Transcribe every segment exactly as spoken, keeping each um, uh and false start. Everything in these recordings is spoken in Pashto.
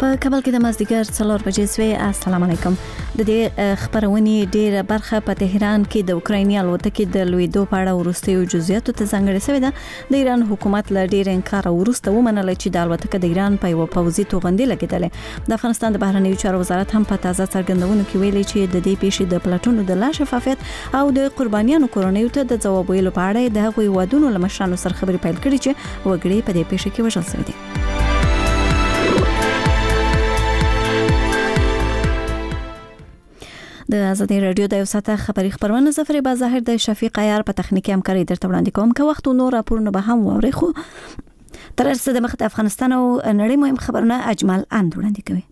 په کابل کې د مازدیګر څلور بجې سوې. السلام علیکم. د دې خبرونې ډیره برخه په تهران کې د اوکرایني الوتکې د لویدو په اړه وروستیو جزئیاتو ته ځانګړې شوې ده. د ایران حکومت له ډیر انکار وروسته ومنل چې د الوتکې د ایران په یو پوځي توغندي لګیدلې. د افغانستان د بهرنیو چارو وزارت هم په تازه څرګندونو کې ویلي چې د دې پیښې د پلاتونو د لا شفافیت او د قربانیانو کورنیو ته د ځواب ویلو په اړه د هغوی وادونو له مشرانو سره خبرې پیل کړې چې وګړي په دې پیښه کې وژل شوي دي. د ازادي رادیو د یو ساعته خبري خبرونه زفر با ظاهر د شفیق عیار په تخنیکی همکاري درته وړاندې کوم که وخت نور راپورونه به هم ووري خو تر څه د مخ د افغانستان او نړۍ مهم خبرونه اجمل اند وړاندې کوي.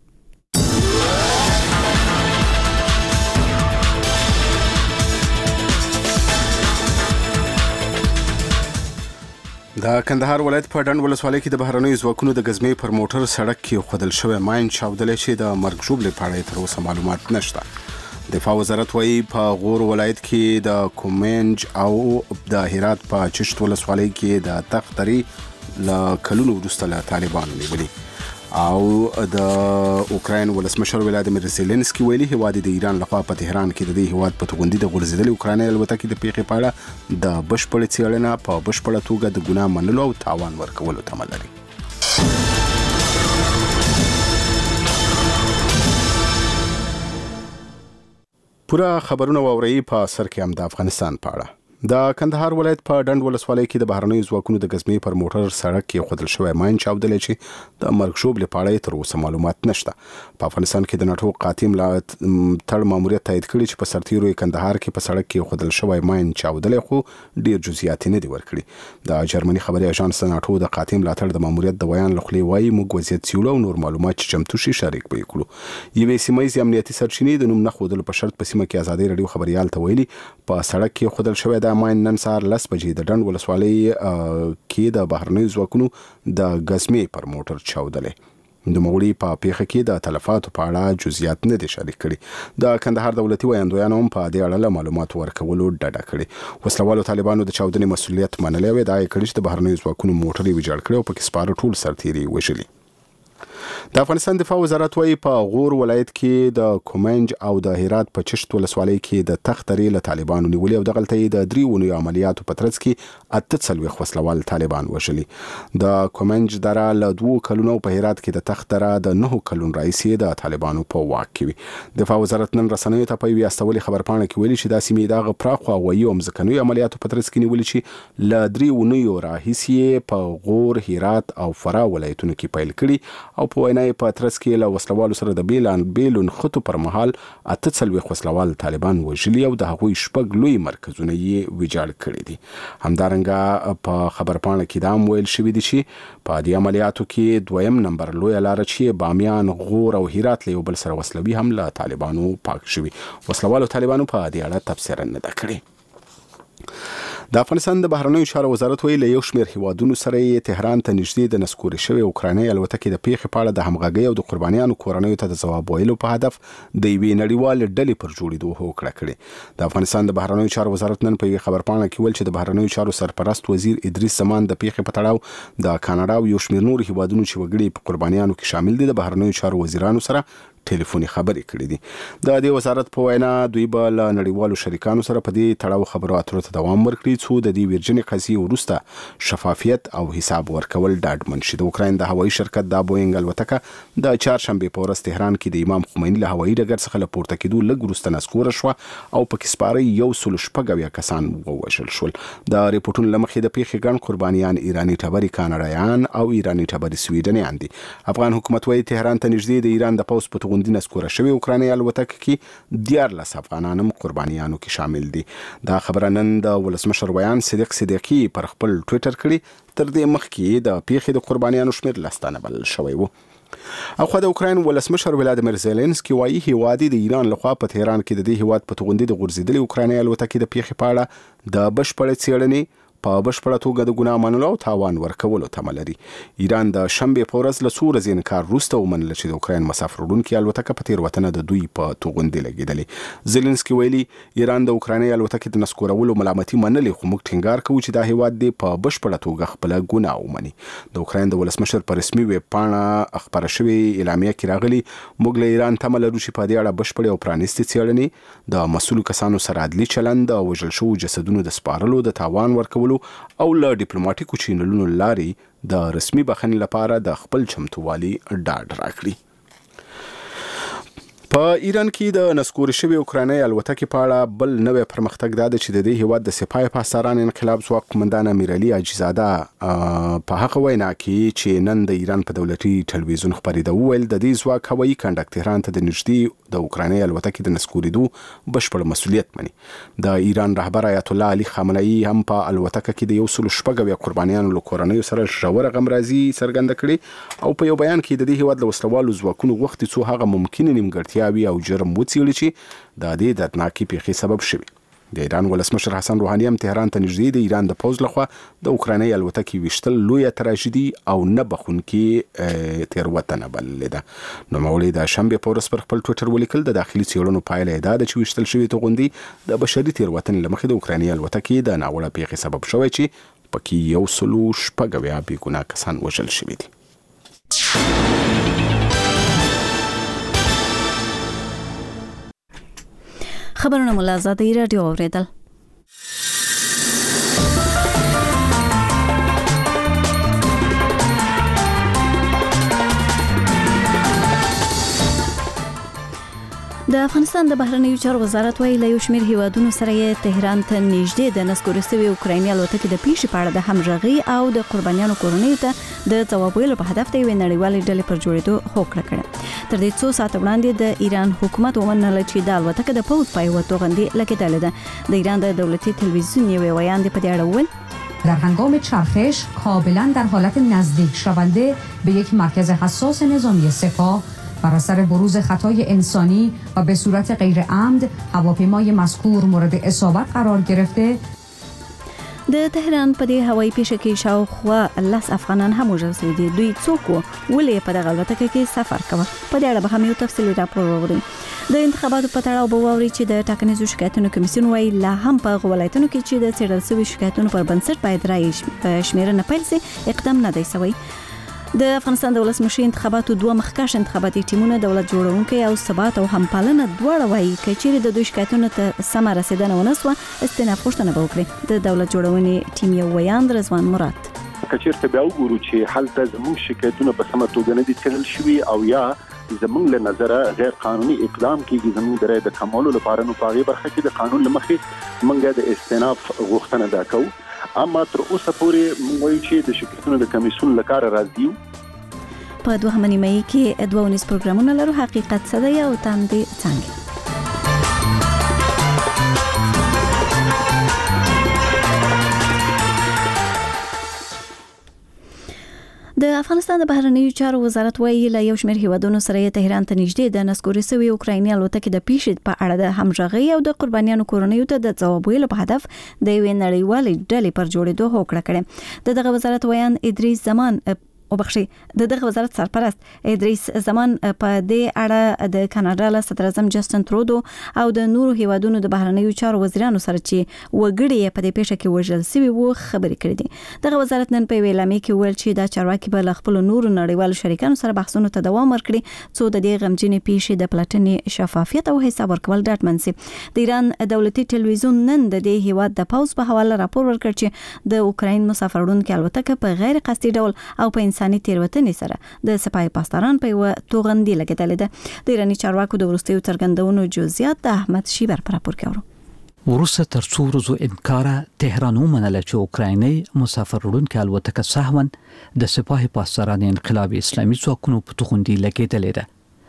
د کندهار ولایت په ډنډ ولسوالۍ کې د بهرنیو ځواکونو د غزمې پر موټر سړک کې خودل شوی ماین چاودلې چې د مرګ ژوبلې په اړه تر اوسه معلومات نشته. دفاع وزارت وايي په غور ولایت کې د کومنج او د هرات په چشت ولسوالۍ کې د تختري ل کلونو وروسته له طالبانو نیولې او د اوکراین ولسمشر ولادیمیر زيلنسکي ویلي هواد د ایران لخوا په تهران کې د دې هواد په توغندي د غورځېدلې اوکرایني الوتکې د پیښې په اړه د بشپړ څېړنه په بشپړه توګه د ګناه منلو او تاوان ورکولو تمه لري. پورا خبرونه ووري په سر کې هم د افغانستان په اړه. د کندهار ولایت په ډنډ ولسوالۍ کې د بهرنیو ځواکونو د غزمې پر موټر سړک کې خودل شوی ماین چاودلې چې د مرګ ژوبلې په اړه تر اوسه معلومات نشته. په افغانستان کې د ناتو قاتم لا تړ ماموریت تایید کړی چې په سرتیرو کندهار کې په سړک کې خودل شوی ماین چاودلې خو ډیر جزئیات نه دي ورکړي. د جرمني خبري اژانس ناتو د قاتم لا تړ د ماموریت د بیان لخوا وایي موږ وضعیت څیړو او نور معلومات چې چمتو شي شریک به کړو. یوې سیمایي امنیتي سرچینې د نوم نه خودل په شرط په سیمه کې ازادي رادیو خبريال ته ویلي په سړک کې خودل شوی د ماین نن سهار لس بجې د ډنډ ولسوالۍ کې د بهرنیو ځواکونو د غزمې پر موټر چاودلې. د مغولي په پیښه کې د تلفاتو په اړه جزئیات نه دي شریک کړي. د کندهار دولتي ویاندویانو هم په دې اړه معلومات ورکولو ډډه کړې. وسلوالو طالبانو د چاودنې مسؤلیت منلی و، دا یې کړی چې د بهرنیو ځواکونو موټر یې ویجاړ کړی او پکې سپاره ټول سرتیري وژلي. د افغانستان دفاع وزارت وايي په غور ولایت کې د کومنج او د هرات په چشت ولسوالۍ کې د تختري له طالبانو نیولې او د غلطۍ د دریونو عملیاتو په ترڅ کې اته څلوېښت وسلوال طالبان وژلي. د کومنج دره له دوو کلونو په هرات کې د تخت دره د نهو کلونو راهیسې د طالبانو په واک کې وي. دفاع وزارت نن رسنیو ته په یوې استولې خبرپاڼه کې ویلي چې دا سیمې دغه پراخو هوایي او ځمکنیو عملیاتو په ترڅ کې نیولې چې له دریونو راهیسې په غور، هرات او فراه ولایتونو کې پیل کړي او په وینای په ترڅ کې له وسلوالو سره د بیلان بیلون خطو پر مهال اته څلوېښت وسلوال طالبان وژلي او د هغوی شپږ لوی مرکزونه یې ویجاړ کړي دي. همدارنګه په خبرپاڼه کې دا هم ویل شوي دي چې په دې عملیاتو کې دویم نمبر لویه لاره چې بامیان، غور او هرات له یو بل سره وسلوي هم له طالبانو پاک شوي. وسلوالو طالبانو په دې اړه تبصره نه ده کړې. د افغانستان د بهرنیو چارو وزارت ویلي یو شمېر هیوادونو سره یې تهران ته نږدې د نسکوري شوی اوکرایني الوتکې د پیښې په اړه د همغږۍ او د قربانیانو کورنیو ته د ځواب ویلو په هدف د یوې نړیوالې ډلې پر جوړېدو هوکړه کړې. د افغانستان د بهرنیو چارو وزارت نن په یوې خبرپاڼه کې ویل چې د بهرنیو چارو سرپرست وزیر ادریس زمان د پیښې په تړاو د کاناډا او یو شمېر نور هیوادونو چې وګړي په قربانیانو کې شامل دي د بهرنیو چارو وزیرانو سره ټلیفوني خبرې کړې دي. د دې وزارت په وینا دوی به له نړیوالو شریکانو سره په دې تړاو خبرو اترو ته دوام ورکړي څو د دې ویرجنې قضیې وروسته شفافیت او حساب ورکول ډاډمن شي. د اوکراین د هوایي شرکت د بوینګ الوتکه د چهارشنبې په ورځ تهران کې د امام خمیني له هوایي ډګر څخه له پورته کېدو لږ وروسته نسکوره شوه او پکې سپاره یو سل شپږ اویا کسان ووژل شول. د ریپورټونو له مخې د پیښې ګڼ قربانیان ایراني ټبرې کاناډایان او ایراني ټبرې سویډنیان دي. افغان حکومت وايي تهران ته نږدې د ایران د پوځ په توغندي نسکوره شوی اوکرایني الوتکه کې دیارلس افغانان هم قربانیانو کې شامل دي. دا خبره نن د ولسمشر ویان صدیق صدیقي پر خپل ټویټر کړي. تر دې مخکې د پیښې د قربانیانو شمېر لس تنه بلل شوی و. او خو د اوکراین ولسمشر ولادیمیر زيلنسکي وايي هیواد د ایران لخوا په تهران کې د دې هیواد په توغندي د غورځېدلې اوکرایني الوتکې د پیښې په اړه د بشپړ څېړنې په بشپړه توګه د ګناه منلو او تاوان ورکولو تمه لري. ایران د شنبې په ورځ له څو ورځې انکار وروسته ومنله چې د اوکراین مسافر وړونکي الوتکه په تېروتنه د دوی په توغندي لګېدلې. زيلنسکي ویلي ایران د اوکرایني الوتکې د نسکورولو ملامتي منلې، خو موږ ټینګار کوو چې دا هیواد دی په بشپړه توګه خپل ګناه ومني. د اوکراین د ولسمشر په رسمي ویب پاڼه خبره شوې اعلامیه کې راغلي، موږ له ایران تمه لرو چې په دې اړه بشپړې او پرانیستې څېړنې، د مسؤلو کسانو سره عدلي چلند، د وژل شوو جسدونو د سپارلو، د تاوان ورکولو او له ډیپلوماټیکو چینلونو لارې د رسمي بخښنې لپاره د خپل چمتووالي ډاډ راکړي. په ایران کې د نسکور شوی اوکرایني الوتکې په اړه بل نوې پرمختګ دا دی چې د دې هیواد د سپاه پاسداران انقلاب ځواک قومندان امیرعلي حاجیزاده په هغه وینا کې چې نن د ایران په دولتي ټلویزیون خبرېده وویل د دې ځواک هوایي کنډک تهران ته د نږدې د اوکرایني الوتکې د نسکورېدو بشپړ مسؤلیت مني. د ایران رهبر آیت الله علي خامنه‌ای هم په الوتکه کې د یو سل شپږ اویا قربانیانو له کورنیو سره ژوره غمرازي څرګنده کړې او په یو بیان کې د دې هیواد له وسلوالو ځواکونو غوښتي څو هغه ممکنه نیمګړتیا او جرم وڅېړي چې د دې دردناکې پیښې سبب شوي. د ایران ولسمشر حسن روحاني هم تهران ته نږدې د ایران د پوځ لخوا د اوکرایني الوتکې ویشتل لویه تراژیدي او نه بخښونکې تېروتنه بللې ده. نوموړي د شنبې په ورځ پر خپل ټویټر ولیکل د داخلي څېړنو پایله یې دا ده چې ویشتل شوي توغندي د بشري تېروتنې له مخې د اوکرایني الوتکې د ناوړه پیښې سبب شوی چې پکې یو سل شپږ اویا بېګناه کسان وژل شوي دي. خبرونه مو له آزادۍ راډیو اورېدل. د افغانستان د بهرنیو چارو وزارت وایي له یو شمېر هیوادونو سره یې تهران ته نږدې د نسکورې شوې اوکرایني الوتکې د پیښې په اړه د همغږۍ او د قربانیانو کورنیو ته د ځواب ویلو په هدف د یوې نړیوالې ډلې پر جوړېدو هوکړه کړې. تر دې څو ساعته وړاندې د ایران حکومت ومنله چې د الوتکه د پوځ په یوه توغندي لګېدلې ده. د ایران د دولتي تلویزیون یوې ویاندې په دې اړه وویل در هنگام چرخش کاملا در حالت نزدیک شونده به یک مرکز حساس نظامی سپاه بر اثر بروز خطای انسانی و به صورت غیر عمد هواپیمای مذکور مورد اصابت قرار گرفته. د تهران په دې هوایي پیښه کې شاوخوا لس افغانان هم وژل شوي دي. دوی څوک وو؟ ولې په دغه الوتکه کې سفر کوه؟ په دې اړه به هم یو تفصیلي راپور واورئ. د انتخاباتو په تړاو به واورئ چې د ټاکنیزو شکایتونو کمیسیون وایي لا هم په هغو ولایتونو کې چې د څېړل شوي شکایتونو پر بنسټ باید رایې شمېرنه پیل شي اقدام نه دی شوی. د افغانستان د ولسمشي انتخاباتو دوه مخکښ انتخاباتي ټیمونه دولت جوړونکي او ثبات او همپالنه دواړه وایي چې چیرې د دوی شکایتونو ته سمه رسیدنه ونه سوه استئناف غوښتنه به وکړي. د دولت جوړونې ټیم یو ویاند رضوان مراد که چیرته بیا وګورو چې هلته زموږ شکایتونه په سمه توګه نه دي څېړل شوي او یا زموږ له نظره غیر قانوني اقدام کیږي زموږ د رایې د کمولو لپاره، نو په هغې برخه کې د قانون له مخې موږ د استئناف غوښتنه دا کوو. اما تر اوسه پورې موږ وایو چې د شکایتونو د کمیسیون له کاره راضي یو. په دوهمه نیمایي کې دوه ونیز پروګرامونه لرو، حقیقت څه دی او تاندې څنګه. د افغانستان د بهرنیو چارو وزارت وایي له یو شمېر هیوادونو سره یې تهران ته نږدې د نسکورې شوې اوکرایني الوتکې د پیښې په اړه د همغږۍ او د قربانیانو کورنیو ته د ځواب ویلو په هدف د یوې نړیوالې ډلې پر جوړېدو هوکړه کړې. د دغه وزارت ویان ادریس زمان او بخشي د دغه وزارت سرپرست ادریس زمان په دې اړه د کاناډا له صدر اعظم جسټن ترودو او د نورو هیوادونو د بهرنیو چارو وزیرانو سره چې وګړي په دې پیښه کې وژل شوي وو خبرې کړې دي. دغه وزارت نن په اعلامیه کې ویل چې دا چارواکي به له خپلو نورو نړیوالو شریکانو سره بحثونو ته دوام ورکړي څو د دې غمجنې پیښې د پلټنې شفافیت او حساب ورکول ډاډمن شي. د ایران دولتي ټلویزیون نن د دې هیواد د پوځ په حواله راپور ورکړ چې د اوکراین مسافر وړونکي الوتکه په غیر قصدي ډول او په انساني تېروتنې سره د سپاه پاسداران په یوه توغندي لګېدلې ده. د ایراني چارواکو د وروستیو څرګندونو جزئیات د احمد شیبر په راپور کې اورو. وروسته تر څو ورځو انکار تهران ومنله چې اوکرایني مسافر وړونکي الوتکه سهوا د سپاه پاسداران انقلاب اسلامي ځواکونو په توغندي لګېدلې ده.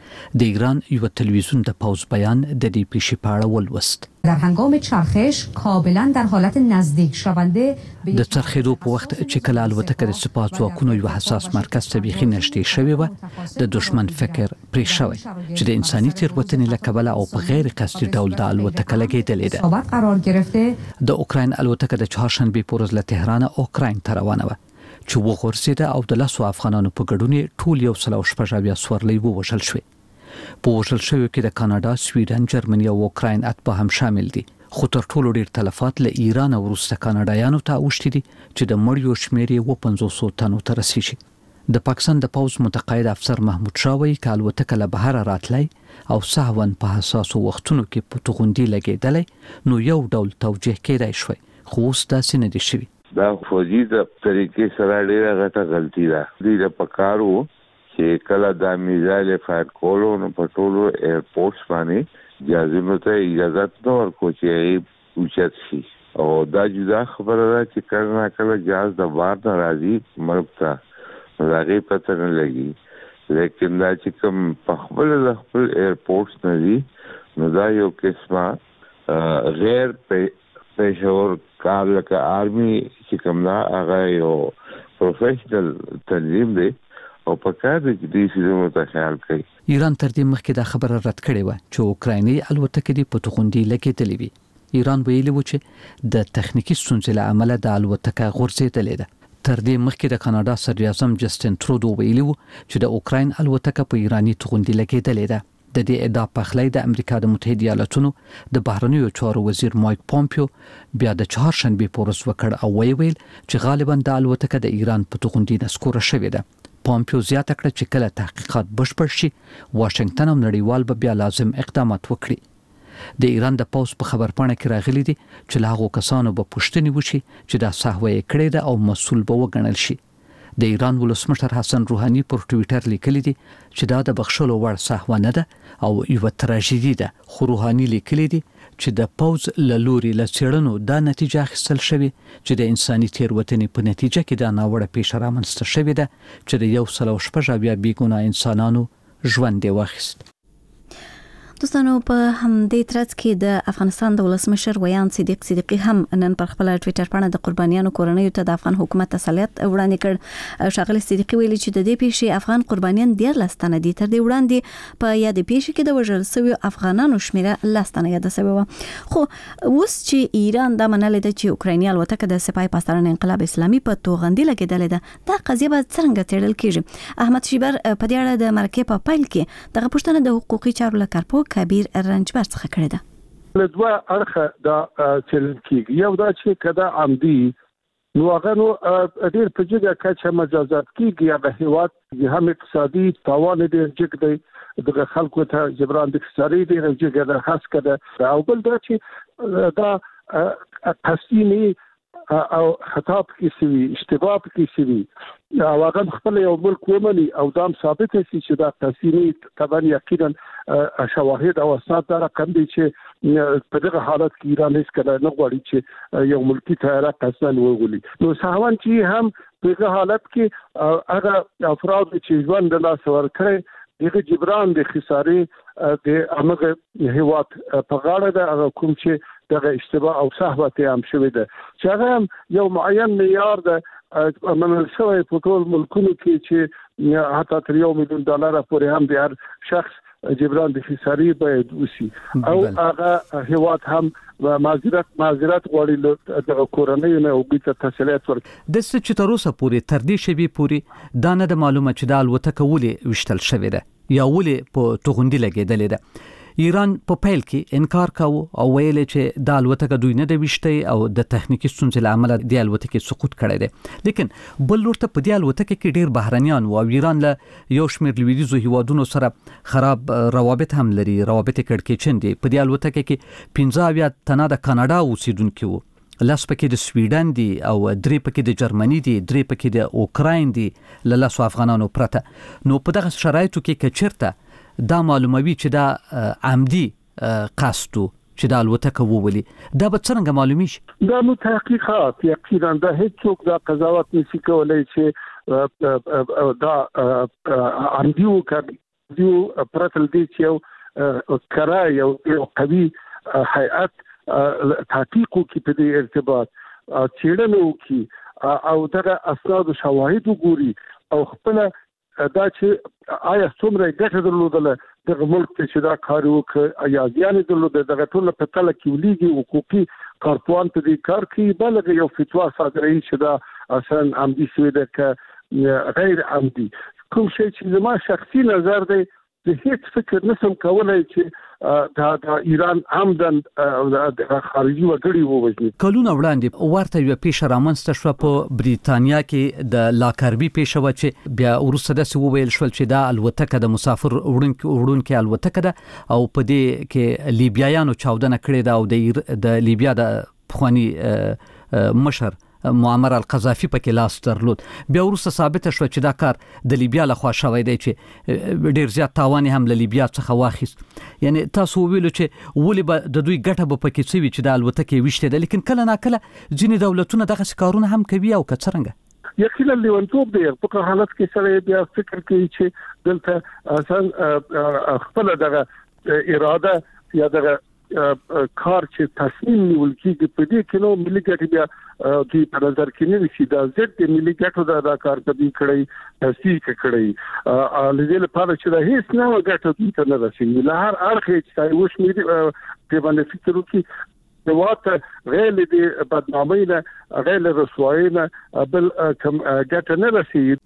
د ایران یو تلویزیون د پاوز بیان د دې پیښې په اړه ولوست. در هنگام چرخش کابلا در حالت نزدیک شونده د چرخېدو په وخت چې کله الوتکه د سپاه ځواکونو یو حساس مرکز ته بیخي نږدې شوې وه، د دښمن فکر پرې شوی چې د انساني تېروتنې له کبله او په غیر قصدي ډول د الوتکه لګېدلې ده. قرار گرفته د اوکراین الوتکه د چهارشنبې په ورځ له تهران اوکراین ته روانه وه چې وغورځېده او د لسو افغانانو په ګډون ټول یو سل او شپږ اویا سورلۍ ووژل شوې. په وژل شویو کې د کاناډا، سویډن، جرمني او اوکراین اتباع هم شامل دي، خو تر ټولو ډیر تلفات له ایران وروسته کاناډایانو ته اوښتي دي چې د مړیو شمېر یې اووه پنځوس تنو ته رسیږي. د پاکستان د پوځ متقاعد افسر محمود شاه وایي که الوتکه له بهره راتلی او سهوا په حساسو وختونو کې په توغندي لګېدلی نو یو ډول توجیه کېدای شوی، خو اوس داسې نه دي شوي. دا فوجي د طریقې سره ډېره غټه غلطي ده. دوی د پکارو چې کله د میزایل فایر کولو نو په ټولو ایرپورټس باندې جهازونو ته اجازه نه ورکوي چې اوچت شي، او دا جدا خبره ده چې کله نه کله جهاز د بار نه راځي ملک ته، نو د هغې پته نه لګي. لیکن دا چې کوم په خپل د خپل ایرپورټس نه دي نو دا یو قسمه غیر پیشور کار لکه آرمی چې کوم دا هغه یو پروفیشنل تنظیم دی او په کار کې دې سیمو ته خیال کوي. ایران تر دې مخکې دا خبره رد کړې وه چې اوکرایني الوتکې دې په توغندي لګېدلې وي. ایران ویلي و چې د تخنیکي ستونزې له امله د الوتکه غورځېدلې ده. تر دې مخکې د کاناډا صدر اعظم جسټین ترودو ویلي و چې د اوکراین الوتکه په ایراني توغندي لګېدلې ده. د دې ادعا پخلی د امریکا د متحده ایالاتونو د بهرنیو چارو وزیر مایک پومپیو بیا د چهارشنبې په ورځ وکړ او ویل چې غالبا د الوتکه د ایران په توغندي نسکوره شوې ده. پومپیو زیاته کړه چې کله تحقیقات بشپړ شي واشنگټن او نړیوال به بیا لازم اقدامات وکړي. د ایران د پوځ په خبرپاڼه کې راغلي دي چې له هغو کسانو به پوښتنې وشي چې دا سهوه یې کړې ده او مسؤل به وګڼل شي. د ایران ولسمشر حسن روحاني پر ټویټر لیکلي دي چې دا د بخښلو وړ سهوه نه ده او یوه تراژیدي ده، خو روحاني لیکلي دي چې د پوځ له لوري له څېړنو دا نتیجه اخیستل شوې چې د انساني تېروتنې په نتیجه کې دا ناوړه پیښه رامنځته شوې ده چې د یو سل او شپږ اویا بېګناه انسانانو ژوند یې واخیست. دوستانو په همدې ترڅ کې د افغانستان د ولسمشر ویان صدیق صدیقي هم نن پر خپل ټویټر باندې د قربانیانو کورنیو ته د افغان حکومت تسلیت وړاندې کړ. ښاغلي صدیقي ویلي چې د دې پیښې افغان قربانیان دیارلس تنه دي. تر دې وړاندې په یادې پیښې کې د وژل شویو افغانانو شمېره لس تنه یاده شوې وه. خو اوس چې ایران دا منلې ده چې اوکرایني الوتکه د سپاه پاسداران انقلاب اسلامي په توغندي لګېدلې ده، دا قضیه به څرنګه څېړل کېږي؟ احمد شیبر په دې اړه د مرکې په پیل کې دغه پوښتنه د حقوقي چارو له کارپوه کبیر رنجبر څخه کړې ده. له دوه اړخه دا څېړل کېږي. یو دا چې کدا عمدي نو هغه نو ډېر په جګه کچه مجازات کېږي، هغه هېواد هم اقتصادي تاوان ډېر جګ دی، دغه خلکو ته جبران د اقتصادي ډېر جګ ده هڅه ده. او بل دا چې دا قصدي او خطا پکې سوي، اشتباه پکې سوي او هغه خپل یو ملک ومني او دا ثابت شي چې دا قصدي طبعا یقینا شواهد او اسناد دا رقم دي چې په دغه حالت کې ایران هیڅ کله نه غواړي چې یو ملکی طیاره قصداً وغولي. نو سهوان چې هم په دغه حالت کې هغه افراد چې ژوند د لاس ورکړي دغه جبران د خسارې د هغه هیواد په غاړه ده، هغه کوم چې دغه اشتباه او سهوه ته هم شوې ده چې هغه یو معین معیار ده منل شوی په ټول ملکونو کې چې حتی تر یو میلیون ډالر پورې هم د هر شخص جبران د خسارې باید وشي او هغه هیواد هم معذرت معذرت غواړي د کورنۍ نه او بیت تسلیت ورکړي. د څه چې تر اوسه پورې تر دې شبي پورې دا نه د معلومه چې د الوتکه ولې وشتل شوې ده یا ولې په توغندي لګېدلې ده. ایران په پیل کې انکار کاوه او ویل چې د الوتکه دوی نه د وشتي او د تخنیکی ستونزې له امله د الوتکې سقوط کړی دی. لیکن بل لور ته په دې الوتکه کې ډیر بهرنیان او ایران له یو شمېر لویدیځو هیوادونو سره خراب روابط هم لري، روابط کړکېچن دي. په دې الوتکه کې پنځه اویا تنه د کاناډا اوسیدونکي وو، لس پکې د سویډن دي او درې پکې د جرمني دي، درې پکې د اوکراین دي له لسو افغانانو پرته. نو په دغه شرایطو کې که چېرته دا معلوموي چې دا عمدي قصدو چې دا الوتکه وولي، دا به څنګه معلومي شي؟ دا نو تحقیقات یقینا دا هیڅوک دا قضاوت نشي کولای چې دا عمدي وکړي یو پرتل دی چې یو کرا یو قوي هیئت تحقیق کوي په دې ارتباط چیرنه کوي او دغه اسناد او شواهد وګوري او خپل دا چې آیا څومره ګټه درلودله دغه ملک ته چې دا کار وکړي یا زیان درلوده دغه ټول په تله کې ولېږي حقوقي کارپوهان په دې کار کوي بلکې یو فتوا صادروي چې دا اصلا عمدي شوی ده که غیر عمدي کوم شی چې زما شخصي نظر دی زه هیڅ فکر نشم کولی چې دا د ایران عمدن خارجي وګړي ووژني. کلونه وړاندې ورته یو پیښه رامنځته شوه په بریتانیا کې د لاکربي پیښه وه چې بیا وروسته داسې وویل شول چې دا الوتکه د مسافر وړونکې الوتکه ده او په دې کې لیبیایانو چاودنه کړې ده او د لیبیا د پخواني مشر معمر القذافي پکې لاس درلود. بیا وروسته ثابته شوه چې دا کار د لیبیا لخوا شوی دی چې ډیر زیات تاوان هم له لیبیا څخه واخیست. یعنی تاسو ویلو چې ولې به د دوی ګټه به پکې څه وي چې د الوتکې ویشتې ده، لیکن کله ناکله ځینې دولتونه دغسې کارونه هم کوي او که څرنګه یقینا لیونتوب دی. په حالت کې سره بیا فکر کوي چې دلته اصلا خپل دغه اراده یا دغه کار چې تصمیم نیول کیږي په دې کې نو ملي ګټې بیا دوی په نظر کې نه نیسي. دا ضد د ملي ګټو دا, دا کار کوي کړی تصدیق کړی لږه لپاره چې دا هیڅ نه ګټه دوی ته نه رسېږي. له هر اړخه چې تاسو وشمېرئ په باندې فکر وکړئ د واته غیر د بدنامۍ نه غیر رسوایۍ نه بل کوم ګټه نه رسېږي.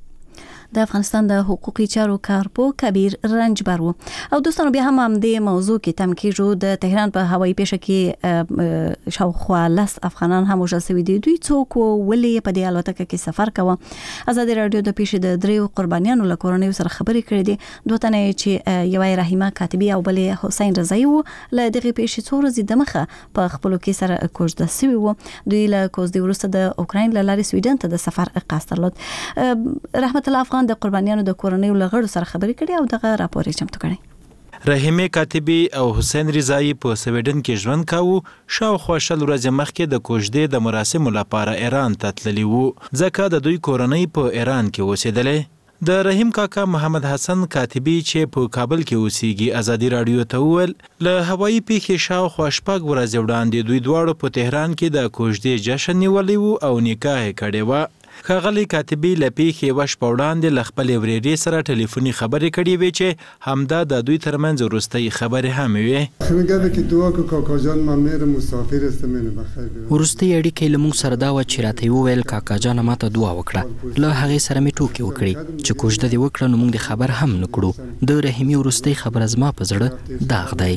د افغانستان د حقوقي چارو کارپو کبیر رنجبر و او دوستانو بیا هم هم د موضوع کې تم کېږو د تهران په هوایي پیښه کې شاوخوا لس افغانان هم وژل شوي دي. دوی څوک و ولې په دې الوتکه کې سفر کوه؟ ازادي راډیو د پیښې د دریو قربانیانو له کورنیو سره خبرې کړې دي. دوه تنه چې یوه رحیمه کاتبي او بلې حسین رضایي و له دغې پیښې څو ورځې دمخه په خپلو کې سره کوژده شوي وو. دوی له کوژدې وروسته د اوکراین له لارې سویډن ته د سفر قصد درلود. رحمت الله افغان د قربانیانو د کورنیو له غړو سره خبرې کړې او دغه راپور یې چمتو کړی. رحیمه کاتبي او حسین رضایي په سویډن کې ژوند کاوه. شاوخوا شل ورځې مخکې د کوژدې د مراسمو لپاره ایران ته تللي وو ځکه د دوی کورنۍ په ایران کې اوسېدلې. د رحیم کاکا محمد حسن کاتبي چې په کابل کې اوسېږي ازادي راډیو ته وویل له هوایي پیښې شاوخوا شپږ ورځې وړاندې دوی دواړو په تهران کې د کوژدې جشن نیولی وو او نکاح یې کړې وه. ښاغلي کاتبي له پیښې یوه شپه وړاندې له خپلې ورېرې سره ټلیفوني خبرې کړې وې چې همدا د دوی ترمنځ وروستۍ خبرې هم وې. وروستۍ اړیکې له موږ سره دا وه چې راته یې وویل کاکا جانه ماته دعا وکړه. له هغې سره مې ټوکې وکړې چې کوژده دې وکړه نو موږ دې خبر هم نه کړو. د رحیمې وروستۍ خبره زما په زړه داغ دی.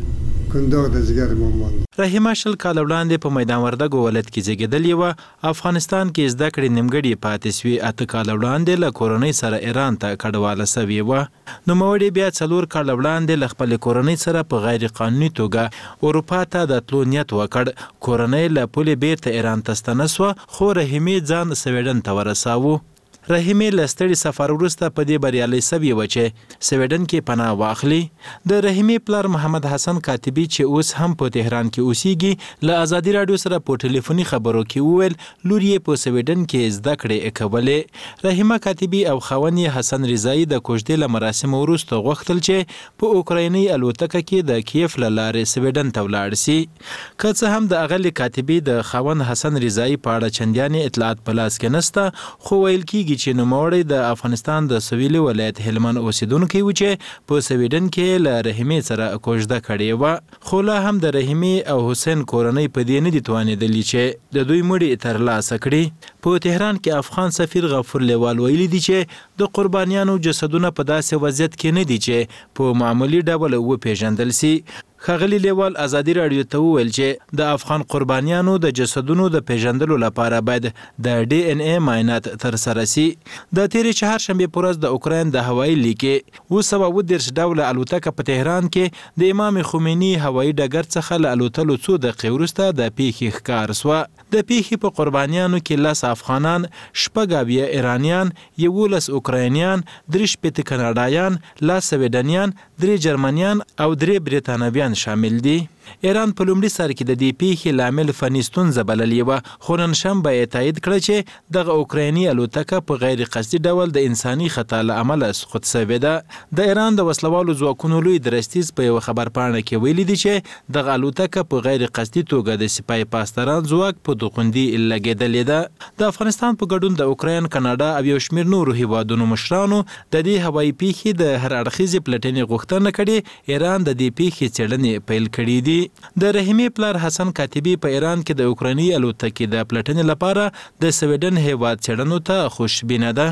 رحیمه شل کاله وړاندې په میدان وردګو ولایت کې زیږېدلې وه. افغانستان کې زده کړې نیمګړې پاتې سوې. اته کاله وړاندې له کورنۍ سره ایران ته کډواله سوې وه. نوموړې بیا څلور کاله وړاندې له خپلې کورنۍ سره په غیر قانوني توګه اروپا ته د تلو نیت وکړ. کورنۍ له پولې بیرته ایران ته ستنه سوه خو رحیمې ځان سویډن ته ورساوه. رحیمې له ستړي سفر وروسته په دې بریالۍ سوې وه چې سویډن کې پناه واخلي. د رحیمې پلار محمد حسن کاتبي چې اوس هم په تهران کې اوسېږي له ازادي راډیو سره په ټلیفوني خبرو کې وویل لور یې په سویډن کې زده کړې کولې. رحیمه کاتبي او خاوند یې حسن رضایي د کوژدې له مراسمو وروسته غوښتل چې په اوکرایني الوتکه کې د کیف له لارې سویډن ته ولاړ سي. که څه هم د اغلې کاتبي د خاوند حسن رضایي په اړه چندانې اطلاعات په لاس کې نسته خو ویل کېږي چې نوموړی د افغانستان د سویلي ولایت هلمند اوسیدونکی و چې په سویډن کې له رحیمې سره کوژده کړې وه. خو لا هم د رحیمې او حسین کورنۍ په دې نه دي توانېدلي چې د دوی مړي ترلاسه کړي. په تهران کې افغان سفیر غفور لیوال ویلي دي چې د قربانیانو جسدونه په داسې وضعیت کې نه دي چې په معمولي ډول وپېژندل سي. ښاغلي لیوال ازادي راډیو ته وویل چې د افغان قربانیانو د جسدونو د پیژندلو لپاره باید د ډي ان اے معاینات ترسره سي. د تېرې چهارشنبې په ورځ د اوکراین د هوایي لیکې اووه سوه اووه دېرش ډوله الوتکه په تهران کې د امام خمیني هوایي ډګر څخه له الوتلو څو دقیقې وروسته د پیښې ښکار سوه. د پیښې په قربانیانو کې لس افغانان، شپږ اویا ایرانیان، یولس اوکراینیان، درې شپېته کاناډایان، لس سویډنیان، درې جرمنیان او درې بریتانویان شامل دي. ایران په لومړي سر کې د دې پیښې لامل فني ستونزه بللې وه، خو نن شنبه یې تایید کړه چې دغه اوکرایني الوتکه په غیر قصدي ډول د انساني خطا له امله سقوط شوې ده. د ایران د وسلوالو ځواکونو لوی درستیز په یوه خبرپاڼه کې ویلي دي چې دغه الوتکه په غیر قصدي توګه د سپای پاسداران ځواک په توغندي لګېدلې ده. د افغانستان په ګډون د اوکراین، کاناډا او یو شمېر نورو هیوادونو مشرانو د دې هوایي پیښې د هر اړخیزې پلټنې غوښتنه کړې. ایران د دې پیښې څېړنې پیل کړي دي. د رحیمي پلار حسن کاتبي په ایران کې د اوکرایني الوتکې د پلټنې لپاره د سویډن هیواد څېړنو ته خوشبینه ده.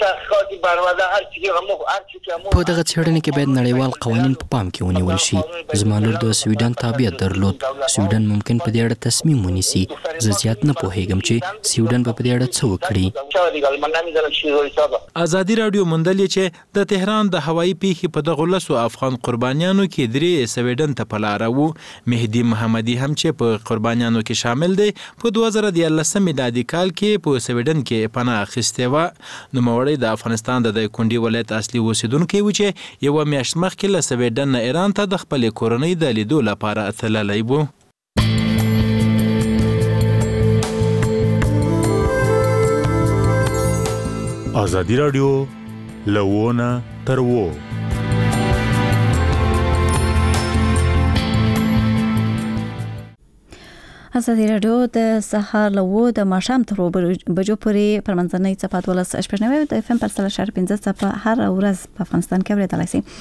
په دغه څېړنې کې باید نړیوال قوانین په پام کې ونیول شي. زما لور د سویډن تابعیت درلود. سویډن ممکن په دې اړه تصمیم ونیسي. زه زیات نه پوهیږم چې سویډن په دې اړه څه وکړي. ازادي راډیو موندلې چې د تهران د هوایي پیښې په دغه لسو افغان قربانیانو کې درې سویډن ته په لاره وو. مهدي محمدي هم چې په قربانیانو کې شامل دی، په دوه زره دیارلسم میلادي کال کې په سویډن کې پناه اخیستې وه. نوموړی د افغانستان د دایکنډي ولایت اصلي اوسیدونکی و چې یوه میاشت مخکې له سویډن نه ایران ته د خپلې کورنۍ د لیدو لپاره تللی و. ازادي راډیو له ونه تر و. ازادي راډیو د سهار له و د ماښام تر بجو پورې پر منځنۍ څپه دولس شپږ نوي د اف ام پر سل شر پنځه څپه هر ورځ په افغانستان کې اورېدلای شئ.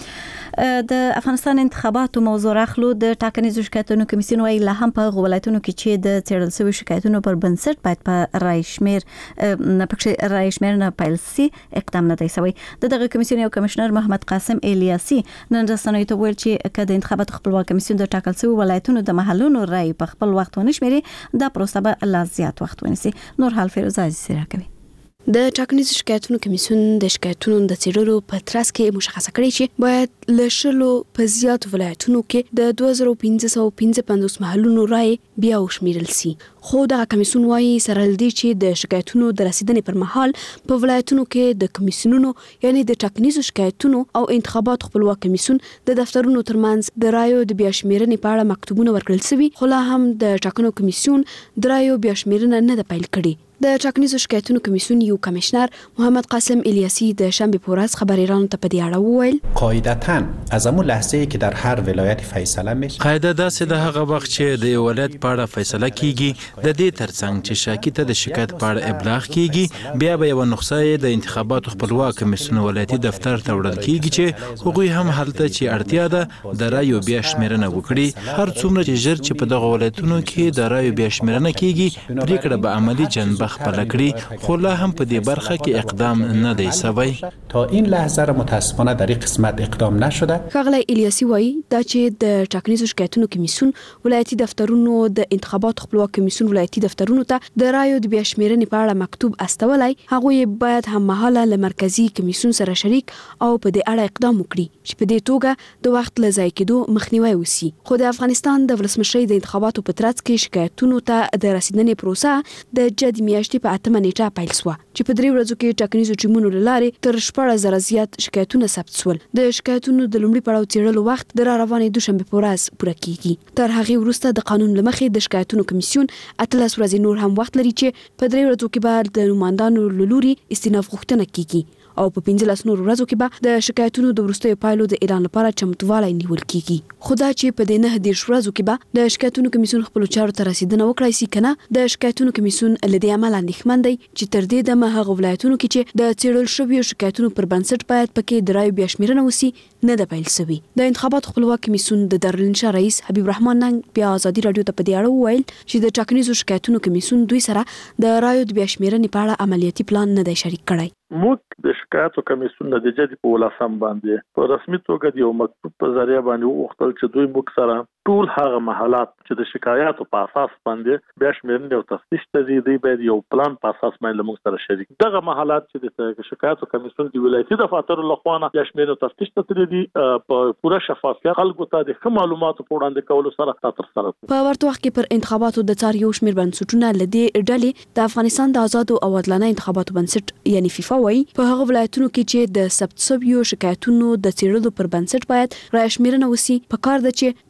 د افغانستان انتخاباتو موضوع راخلو د ټاکنیزو شکایتونو کمیسیون وايي لا هم په ولایتونو کې چې د څېړل شویو شکایتونو پر بنسټ باید په رای شمیر نه پکې رای شمیر نه پیل سي اقدام نه دی شوی. د دغه کمیسیون یو کمشنر محمد قاسم الیاسي نن رسنیو ته ویل چې کله د انتخاباتو خپلواک کمیسیون د ټاکل شویو ولایتونو د محلونو رای په خپل وخت ونه شمېري، دا پروسه به لا زیات وخت ونیسي. نور حال فیروز عزیزی راکوي. د ټاکنیزو شکایتونو کمیسیون د شکایتونو د څېړلو په ترڅ کې مشخصه کړې چې باید له شلو په زیاتو ولایتونو کې د دوه زره پنځه سوه پنځه پنځوس محلونو رای بیا وشمیرل سي. خو دغه کمیسیون وايي سره لدې چې د شکایتونو د رسیدنې پر مهال په ولایتونو کې د کمیسیونونو یعنی د ټاکنیزو شکایتونو او انتخاباتو خپلواک کمیسیون د دفترونو ترمنځ د رایو د بیا شمیرنې په اړه مکتوبونه ورکړل شوي، خو لا هم د ټاکنو کمیسیون د رایو بیا شمیرنه نه ده پیل کړې. د ټاکنیزو شکایتونو کمیسیون یو کمشنر محمد قاسم الیاسی د شنبه په ورځ خبریرانو ته په دې اړه وویل قاعدتاً از همون لحظه‌ای که در هر ولایت فیصله میشه قاعده داسې د هغه وخت چې د یو ولایت په اړه فیصله کیږي د دې ترڅنګ چې شاکی ته د شکایت په اړه ابلاغ کیږي بیا به یو نسخه د انتخاباتو خپلواک کمیسیون ولایتي دفتر ته وړل کیږي چې هغوی هم هلته چې اړتیا ده د رایو بیا شمیرنه وکړي. هر څومره چې ژر چې په دغه ولایتونو کې د رایو بیا شمیرنه کیږي پریکړه به عملی جنبه خپل کړي، خو لا هم په دې برخه کې اقدام نه دی شوی. تا این لحظه را متاسفانه در این قسمت اقدام نشده. ښاغلی الیاسی وایي دا چې د ټاکنیزو شکایتونو کمیسیون ولایتي دفترونو د انتخاباتو خپلواک کمیسیون ولایتي دفترونو ته د رایو د بیا شمیرنې په اړه مکتوب استولی، هغوی باید هم مهاله له مرکزي کمیسیون سره شریک او په دې اړه اقدام وکړي چې په دې توګه د وخت له ضایع کېدو مخنیوی وسي. خو د افغانستان د ولسمشرۍ د انتخاباتو په ترڅ کې شکایتونو ته د رسیدنې پروسه د جدي میاشتې په اتمه نیټه پیل شوه چې په درې ورځو کې ټاکنیزو ټیمونو له لارې تر شپږ زره زیات شکایتونه ثبت شول. د شکایتونو د لومړي پړاو څېړلو وخت د را روانې دوشنبې په ورځ پوره کیږي. تر هغې وروسته د قانون له مخې د شکایتونو کمیسیون اتلس ورځې نور هم وخت لري چې په درې ورځو کې به د نمایندانو له لوري استیناف غوښتنه کیږي او په پنځلس نورو ورځو کې به د شکایتونو د وروستیو پایلو د اعلان لپاره چمتووالی نیول کیږي. خو دا چې په دې نه دېرش ورځو کې به د شکایتونو کمیسیون خپلو چارو ته رسیدنه وکړای شي که نه، د شکایتونو کمیسیون له دې امله اندېښمن دی چې تر دې دمه هغه ولایتونو کې چې د څېړل شویو شکایتونو پر بنسټ باید پکې د رایو بیا شمیرنه وسي نه ده پیل شوې. د انتخاباتو خپلواک کمیسیون د دارالانشا رئیس حبیب رحمان ننګ بیا ازادي راډیو ته په دې اړه وویل چې د ټاکنیزو شکایتونو کمیسیون دوی سره د رایو د بیا شمیرنې په اړه عملیاتي پلان نه دی شریک کړی. موږ د شکایتو کمیسیون د جدي په ولاسم باندې په رسمي توګه د یو مکتوب په ذریعہ باندې وغوښتل چې دوی موږ سره ټول هغه محلات چې د شکایاتو په اساس باندې بیا شمیرنې او تفتیش ته دي دوی باید یو پلان په اساس باندې موږ سره شریک. دغه محلات چې د شکایتو کمیسیون د ولایتي دفاتر له خوا نه بیا شمیرنې او تفتیش ته تللي دي په پوره شفافیت خلکو ته د ښه معلوماتو په وړاندې کولو سره تر سره. په ورته وخت کې پر انتخاباتو د څار یو شمېر بنسټونه له دې ډلې د افغانستان د آزادو او عادلانه انتخاباتو بنسټ یعنی فیفا وایي په هغه ولایتونو کې چې د ثبت شویو شکایتونو د څېړلو پر بنسټ باید رایه شمیرنه وسي، په کار ده چې په دې اړه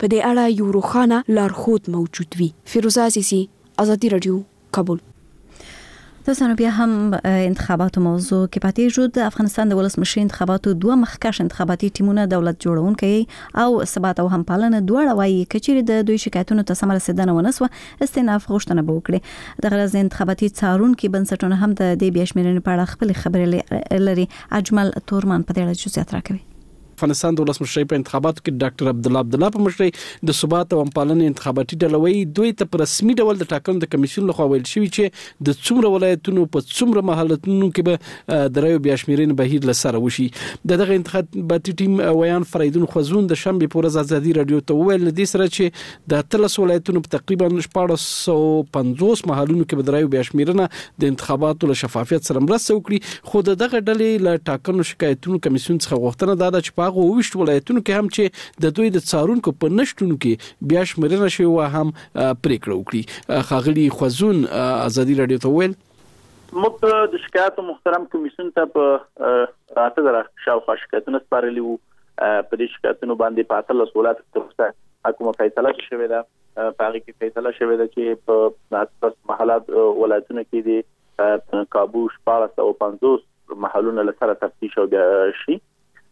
یو روښانه لارښود موجود وي. فیروزه عزیزی، ازادي رادیو، کابل. دوستانو بیا هم انتخاباتو موضوع کې پاتې شو. د افغانستان د ولسمشر انتخاباتو دوه مخکښ انتخاباتي ټیمونه دولت جوړونکي او ثبات او همپالنه دواړه وایي کچېرې د دوی شکایتونو ته سم رسیدنه ونه سوه استئناف غوښتنه به وکړي. د غرض انتخاباتي څارونکي بنسټونه هم د دې بیا شمېرنې په اړه خپل خبرې لري. اجمل تورمان په دې اړه جزئیات راکوي. افغانستان د ولسمشر په انتخاباتو کې ډاکټر عبد الله عبد الله په مشرۍ د ثبات او همپالنې انتخاباتي ډلوي دوی ته په رسمي ډول د ټاکنو د کمیسیون لخوا ویل شوی چې د څومره ولایتونو په څومره محلاتونو کې به د رایو بیا شمېرنې بهیر لسره وشي. دغه انتخاباتي ټیم ویان فریدون خوزون د شنبه په ورځ ازادي رادیو ته وویل د سره چې د اتلس ولایتونو په تقریبا شپږ سوه پنځوس محلونو کې به د رایو بیا شمېرنه د انتخاباتو له شفافیت سره مرسته وکړي. خو دغه ډلې له ټاکنو شکایتونو کمیسیون څخه غوښتنه ده چې هغه وشت ولایتونو کې هم چې د دوی د څارونکو په نشټونو کې بیا شمېرنه شوی و هم پریکړه وکړي. خاغلی خوزون ازادي رادیو ته ویل موږ د شکایتو محترم کمیسیون ته په راته درا شاوخوا شکایتونه سپارلي وو. په دې شکایتونو باندې په اتلس ولایتونو کې حکومت فیصله شوې ده. په هغه کې فیصله شوې ده چې په اتلس محلات ولایتونو کې د کابو شپږ سوه پنځوس محلونه لسره تفتیش او شي.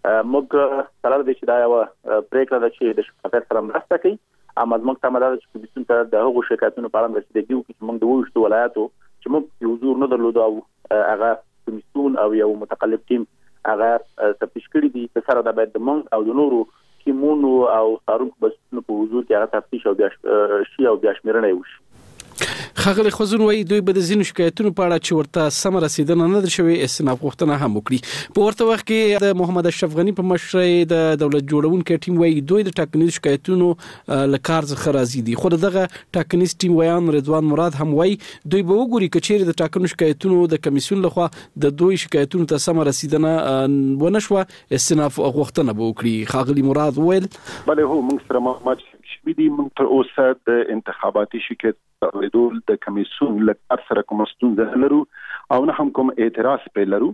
موږ سره د چې دا یو پریکړه ده چې د شفافیت سره مرسته کوي. اما موږ ته مدار چې کمیسیون ته د هغو شکایتونو په اړه رسیدګي وکړي چې موږ د وښتو ولایتو چې موږ حضور نه درلود او هغه کمیسیون او یو متقلب ټیم هغه تفتیش کړی دي. په سره د باید د موږ او د نورو ټیمونو او څارونکو بسونو په حضور کې هغه تفتیش او بیا شي او بیا شمېرنه وشي. خاغلی خوزون وایي دوی به د ځینو شکایتونو په اړه چې ورته سم رسیدنه نه ده شوې استئناف غوښتنه هم وکړي. په ورته وخت کې د محمد اشرف غني په مشرۍ د دولت جوړونکي ټیم وایي دوی د ټاکنیز شکایتونو له کار څخه راضي دي. خو دغه ټاکنیز ټیم ویان رضوان مراد هم وایي دوی به وګوري کچېرې د ټاکنو شکایتونو د کمیسیون لخوا د دوی شکایتونو ته سم رسیدنه ونه شوه استئناف غوښتنه به وکړي. خاغلی مراد ویل بله هو موږ سره معلومات شوي دي. موږ تر اوسه د انتخاباتي شکایت اوریدل د کمیسیون له کار سره کوم ستونزه لرو او نه هم کوم اعتراض په لرو.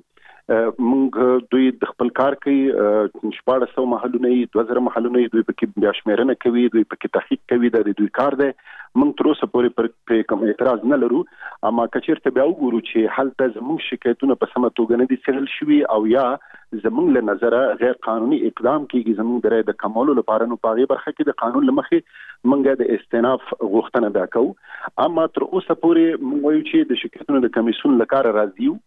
موږ دوی د خپل کار کوي شپږ سوه محلونه دوه زره محلونه دوی پکې بیا شمېرنه کوي دوی پکې تحقیق کوي د دوی کار دی. موږ تر اوسه پورې پر کوم اعتراض نه لرو. اما کچېرته بیا وګورو چې هلته زموږ شکایتونه په سمه توګه نه دي څېړل شوي او یا زموږ له نظره غیر قانوني اقدام کیږي زموږ د رایې د کمولو لپاره. نو په هغې برخه کې د قانون له مخې موږ د استئناف غوښتنه بیا کوو. اما تر اوسه پورې موږ وایو چې د شکایتونو د کمیسیون له کاره راضي یو.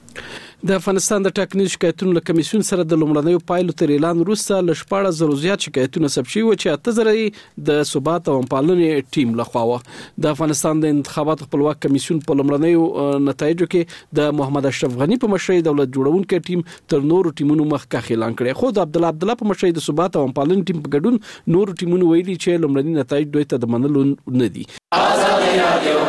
د افغانستان د ټاکنیز شکایتونو له کمیسیون سره د لومړنیو پایلو تر اعلان وروسته له شپږ زرو زیات شکایتونه ثبت شوي چې اته زره د ثبات او همپالنې ټیم لخوا وه. د افغانستان د انتخاباتو خپلواک کمیسیون په لومړنیو نتایجو کې د محمد اشرف غني په مشرۍ دولت جوړونکي ټیم تر نورو ټیمونو مخکښ اعلان کړی. خو د عبد الله عبد الله په مشرۍ د ثبات او همپالنې ټیم په ګډون نورو ټیمونو ویلي چې لومړني نتایج دوی ته د منلو نه دي. ازادي رادیو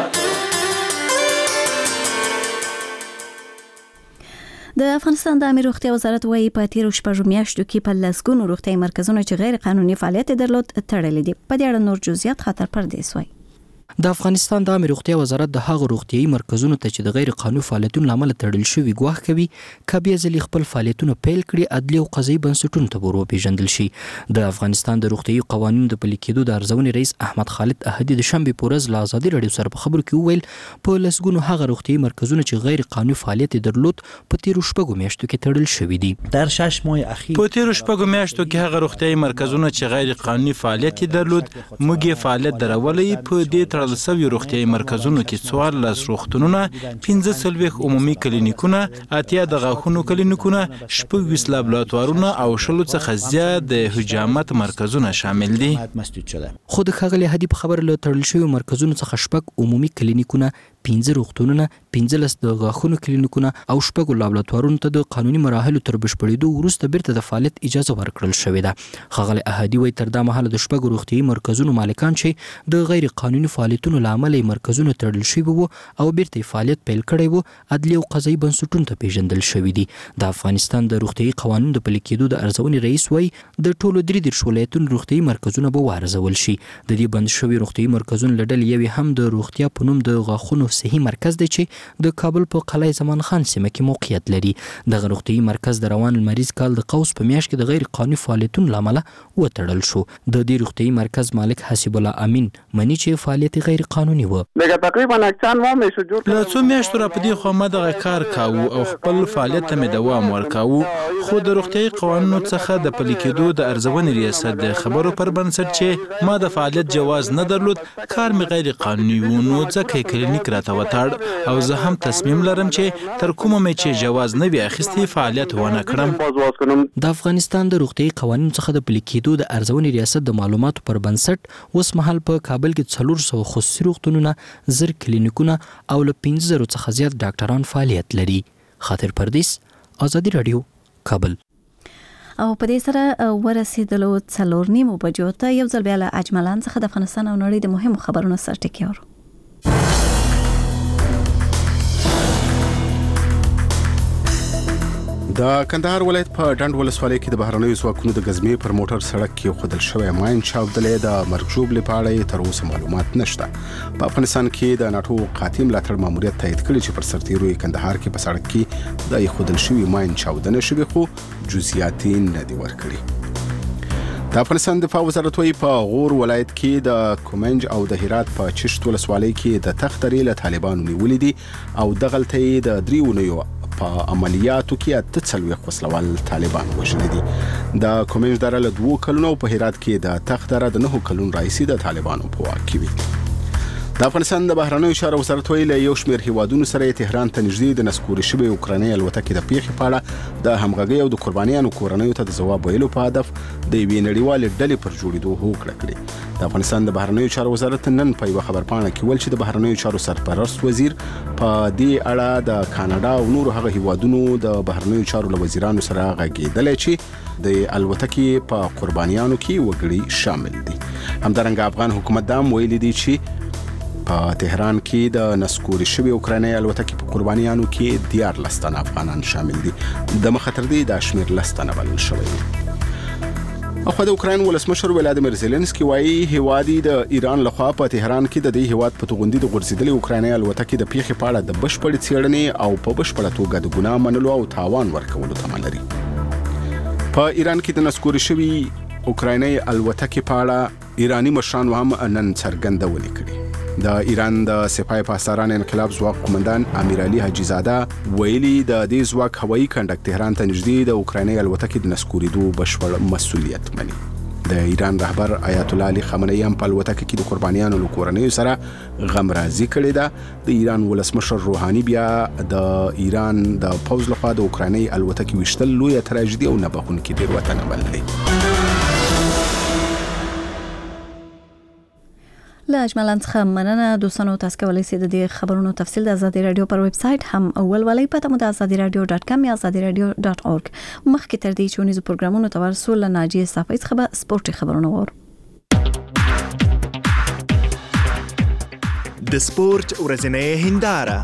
د افغانستان د عامه روغتیا وزارت وايي په تیرو شپږو میاشتو کې په لسګونو روغتیايي مرکزونو چې غیر قانوني فعالیت درلود تړلې دي. په دې اړه نور جزئیات خاطر پردیس وایي. د افغانستان د عامه روغتیا وزارت د هغو روغتیايي مرکزونو ته چې د غیر قانوني فعالیتونو لامل تړل شوي ګواښ کوي کبي ځلې خپل فعالیتونه پیل کړي عدلي او قضایي بنسټونو ته ورو پیژندل شي. د افغانستان د روغتیايي قوانینو د پلي کېدو د ارزونې رئیس احمد خالد احدي د شنبه په ورځ له ازادي رادیو سره په خبرو کې وویل په لسګونو هغه روغتیايي مرکزونه چې غیر قانوني فعالیت درلود په تیرو شپږو میاشتو کې تړل شوي دي. در شش ماه اخیر په تیرو شپږو میاشتو کې هغه روغتیايي مرکزونه چې غیر قانوني فعالیت درلود موږ فعالیت درولې. په دې تړل شوي روغتیايي مرکزونو کې څوارلس روغتونونه، پنځه څلوېښت عمومي کلینیکونه، اتیا د غاښونو کلینیکونه، شپږ ویشت لابراتوارونه او شلو څخه زیات د حجامت مرکزونه شامل دي. خو د ښاغلي هدي په خبره له تړل شویو مرکزونو څخه شپږ عمومي کلینیکونه، پنځه روغتونونه، پنځلس د غاښونو کلینیکونه او شپږو لابراتوارونو ته د قانوني مراحلو تر بشپړېدو وروسته بیرته د فعالیت اجازه ورکړل شوې ده. ښاغلی احدي وایي تر دا مهاله د شپږو روغتیايي مرکزونو مالکان چې د غیر قانوني فعالیتونو له امله مرکزونه تړل شوي وو او بیرته فعالیت پیل کړی وو عدلي او قضایي بنسټونو ته پیژندل شوي دي. د افغانستان د روغتیايي قوانینو د پلي کېدو د ارزونې رئیس وایي د ټولو درې دېرش ولایتونو روغتیايي مرکزونه به وارزول شي. د دې بند شوي روغتیايي مرکزونو له ډلې یو هم د روغتیا په نوم د غاښونو صحي مرکز دی چې د کابل په قلعه زمان خان سیمه کې موقعیت لري. دغه روغتیايي مرکز د روان لمریز کال د قوس په میاشت کې د غیر قانوني فعالیتونو لامل وتړل شو. د دې روغتیايي مرکز مالک حسیب الله امین منی چې فعالیت غیر قانوني و. دغه تقریبا اکسان مو مې شو جوړ له څو میاشتو را پدې خو ما دغه کار کاوه او خپل فعالیت ته مې دوام ورکاوه، خو د روغتیايي قوانینو څخه د پلي کېدو د ارزونې ریاست د خبرو پر بنسټ چې ما د فعالیت جواز نه درلود، کار مې غیر قانوني و، نو ځکه کلینیک راته وتاړ او زه هم تصمیم لرم چې تر کومه مې چې جواز نه وي اخیستی فعالیت ونه کړم. د افغانستان د روغتیايي قوانینو څخه د پلي کېدو د ارزونې ریاست د معلوماتو پر بنسټ اوس مهال په کابل کې څلور سوه خصوصي روغتونونه، زر کلینیکونه او له پنځه زرو څخه زیات ډاکټران فعالیت لري. خاطر پردیس، آزادي رادیو، کابل. او په دې سره ورسېدلو څلور نیمو بجو ته یو ځل بیا له اجملان څخه د افغانستان او نړۍ د مهمو خبرونو سرټکی اورو. د کندهار ولایت په ډنډ ولسوالۍ کې د بهرنیو ځواکونو د غزمې پر موټر سړک کې خودل شوی ماین چاودلې د مرګ ژوبلې په اړه تر اوسه معلومات نشته. په افغانستان کې د ناتو قاطع ملاتړ ماموریت تایید کړی چې پر سرتیرو کندهار کې په سړک کې د خودل شوی ماین چاودنه شوی، خو جزئیات نه دي ورکړي. د افغانستان دفاع وزارت وايي په غور ولایت کې د کومنج او د هرات په چشت ولسوالۍ کې د تخترې له طالبانو نیولې دي او دغلته د دریو نیو په عملیاتو کې اته څلوېښت وسلوال طالبان وژلي دي. د کومنج دره له دوو کلونو په هرات کې د تخت دره د نهو کلونو راهیسې د طالبانو په واک کې وي. د افغانستان د بهرنیو چارو وزارت ویلي یو شمېر هیوادونو سره تهران ته نږدې د نسکوري شوې اوکراني الوتکې د پیښې په اړه د همغږۍ او د قربانیانو کورنیو ته د ځواب ویلو په هدف د یوې نړیوالې ډلې پر جوړېدو هوکړه کړې. د افغانستان د بهرنیو چارو وزارت نن په یوه خبرپاڼه کې ویل چې د بهرنیو چارو سرپرست وزیر په دې اړه د کاناډا او نورو هغه هیوادونو د بهرنیو چارو له وزیرانو سره غږېدلی چې د الوتکې په قربانیانو کې وګړي شامل دي. همدارنګه افغان حکومت دا هم ویلي دي چې په تهران کې د نسکوري شوې اوکراني الوتکې په قربانیانو کې دیارلس تنه افغانان شامل دي. د مخه تر دې دا شمېر لس تنه بلل شوی دی. اخو د اوکراین ولسمشر ولادیمیر زيلنسکي وایي هیواد د ایران لخوا په تهران کې د دې هیواد په توغندي د غورځېدلې اوکرایني الوتکې د پیښې په اړه د بشپړې څېړنې او په بشپړه توګه د ګناه منلو او تاوان ورکولو تمه لري. په ایران کې د نسکوري شوې اوکرایني الوتکې په اړه ایرانی مشران هم نن څرګندونه کړې. د ایران د سپاه پاسداران انقلاب ځواک قومندان امیر علي حاجي زاده ویلي د دې ځواک هوایي کنډک تهران ته نږدې د اوکرایني الوتکې د نسکورېدو بشپړ مسؤلیت مني. د ایران رهبر آیت الله علي خامنه‌ای هم په الوتکه کې د قربانیانو له کورنیو سره غمرازي کړې ده. د ایران ولسمشر روحاني بیا د ایران د پوځ لخوا د اوکرایني الوتکې وشتل لویه تراژیدي او نه بخښونکې تېروتنه بللې. له اجملان څخه مننه دوستانو. تاسو کولی شئ د دې خبرونو تفصیل د آزادي رادیو پر ویب سټ هم اول ولای پته مو د آزادي رادیو ډاټ کام یا آزادي رادیو ډاټ اورګ. مخکې تر دې چې ونیزو پروګرامونو ته ورسول له ناجیه صافی څخه به سپورتي خبرونه وورو. د سپورت ورځنۍ هنداره.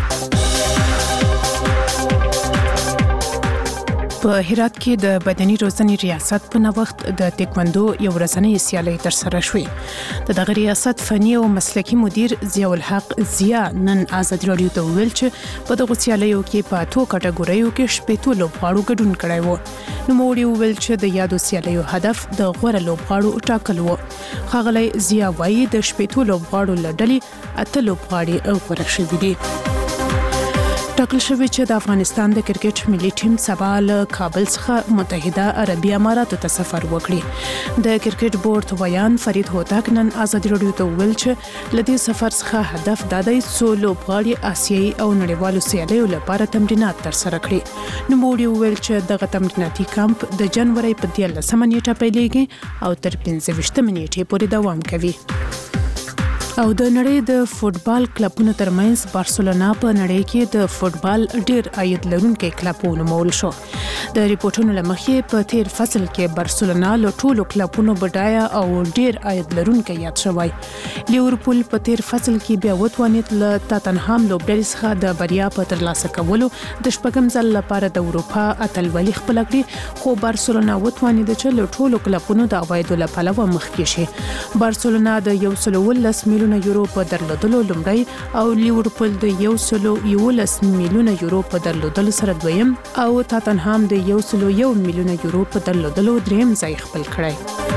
په هرات کې د بدني روزنې ریاست په نوښت د تکواندو یو ورځنۍ سیالي ترسره شوې. د دغه ریاست فني او مسلکي مدیر ضیاء الحق ضیاء نن آزاد رادیو ته ویل چې په دغه سیالیو کې په اتو کټګوریو کې شپږ لوبغاړو ګډون کړی و. نو موږ ویل چې د یادو سیالیو هدف د غوړه لوبغاړو ټاکل و. ښاغلی ضیاء وایي د شپږ لوبغاړو له ډلې اته لوبغاړي غوړه شوي دي. ټاکل شوی چې د افغانستان د کرکټ ملي ټیم سبا له کابل څخه متحده عربي اماراتو ته سفر وکړي. د کرکټ بورډ ویان فرید هوتک نن آزاد رادیو ته ویل چې لدې سفر څخه هدف دا دی چې لوبغاړي آسیایي او نړیوالو سیالیو لپاره تمرینات ترسره کړي. نو موږ ویل چې دغه تمریناتي کمپ د جنوري په دیارلسمه نیټه پیلېږي او تر پنځه ویشتمه نیټې پورې دوام کوي. او د نړۍ د فوتبال کلبونو ترمنځ بارسلونا په نړۍ کې د فوتبال ډیر عاید لرونکي کلب ونومول شو. د ریپورتونو لمخې په تیر فصل کې بارسلونا له ټولو کلبونو بډایه او ډیر عاید لرونکی یاد شوی. لیورپول په تیر فصل کې بیا وتوانید له تاتنهام لوبډلې څخه د بریا په ترلاسه کولو د شپږم ځل لپاره د اروپا اتلولي خپل کړي، خو بارسلونا وتوانید چې له ټولو کلبونو د عوایدو له پلوه مخکې شي. بارسلونا د یو سل ولس میلیونه یورو په درلودلو لومړی او لیورپول د یو سل یولس میلیونه یورو په درلودلو سره دویم او تاتنهام د یو سل یو میلیونه یورو په درلودلو دریم ځای خپل کړی.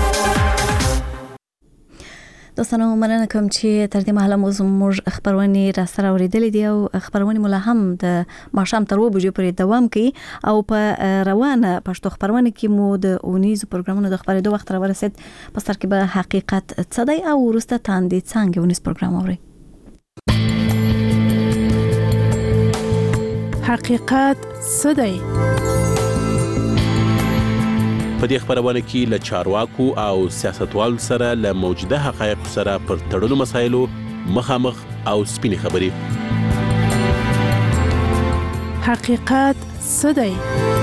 دوستانو مننه کوم چې تر دې مهاله مو زموږ خبرونه را سره اوریدلې دي او خبرونه مو هم د ماښام تر اوه بجو پورې دوام کوي او په روانه پښتو خبرونه کې مو د اونیز پروګرامونو د خبرېدو وخت را ورسید. په سر کې به حقیقت څه دی او وروسته تاندې څنګه اونیز پروګرام اوري. حقیقت څه دی؟ په دې خبرونه کې له چارواکو او سیاستوالو سره له موجوده حقایق سره پر تړلو مسایلو مخامخ او سپینې خبرې. حقیقت څه دی؟